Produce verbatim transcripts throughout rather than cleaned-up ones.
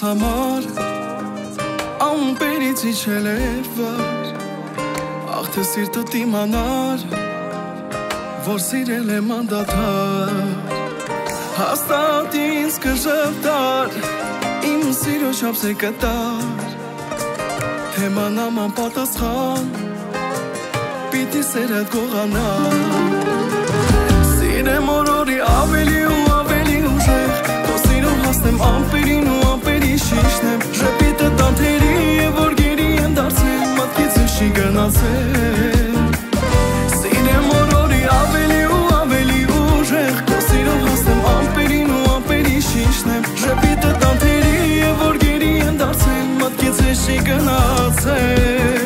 համար ամպերից իջել է վար Աղ թե սիրտը դիմանար որ սիրել եմ անդադար Հաստատ ինձ կժվտար իմ սիրո չափս է կտար Թե մանամ անպատասխան պիտի սերդ գողանար Սիրեմ օրորի ավելի ու ավելի ուժեղ Քո սիրով հասնեմ ամպերին ու ամպերի շիշնեմ Ժպիտը տանթերի է որ գերի են դարձել Մատքից չի գնացել Սիրեմ օրորի ավելի ու ավելի ուժեղ Քո սիրով հասնեմ ամպերին ու ամպերի շիշնեմ Ժպիտը տանթերի է որ գերի են դարձել Մատքից չի գնացել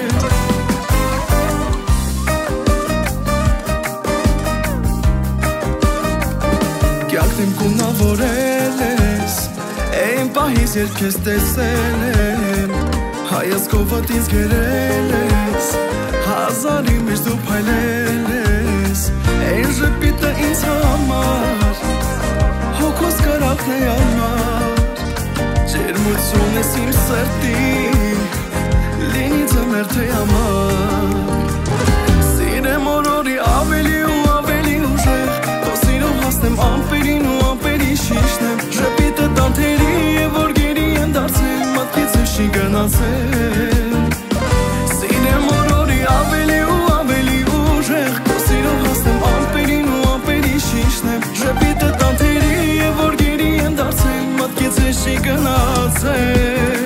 Կյանքն կունավորել ես Այն պահից երբ քեզ տեսել եմ Հայացքովդ ինձ գերել ես Հազարի մեջ դու փայլել ես Այն ժպիտը ինձ համար Հոգուս կարակն է համար Ջերմություն ես իմ սրտին Լինի ձմեր թե համար Սիրեմ օրորի ավելի ու ավելի ուժեղ Հասնեմ ամպերին ու ամպերի շիշնեմ Ժպիտը տանթերի է որ գերի են դարձել Մատքից չի գնացել Սիրեմ օրորի ավելի ու ավելի ուժեղ Քո սիրով հասնեմ ամպերին ու ամպերի շիշնեմ Ժպիտը տանթերի է որ գերի են դարձել Մատքից չի գնացել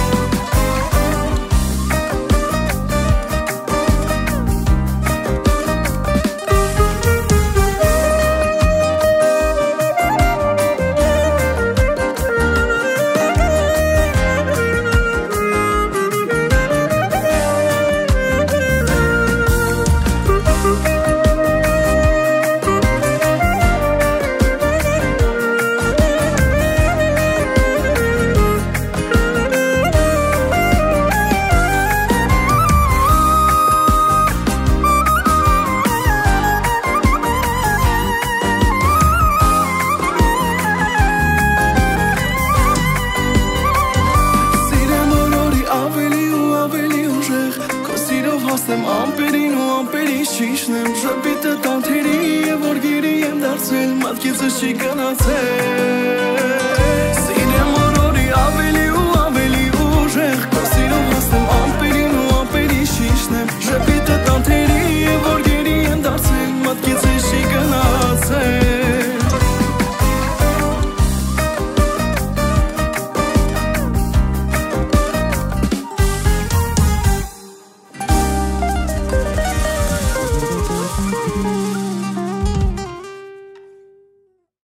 Հասնեմ ամպերին ու ամպերի շիշնեմ Ժպիտը տանթերի է որ գերի եմ դարձել Մատքից չի գնացել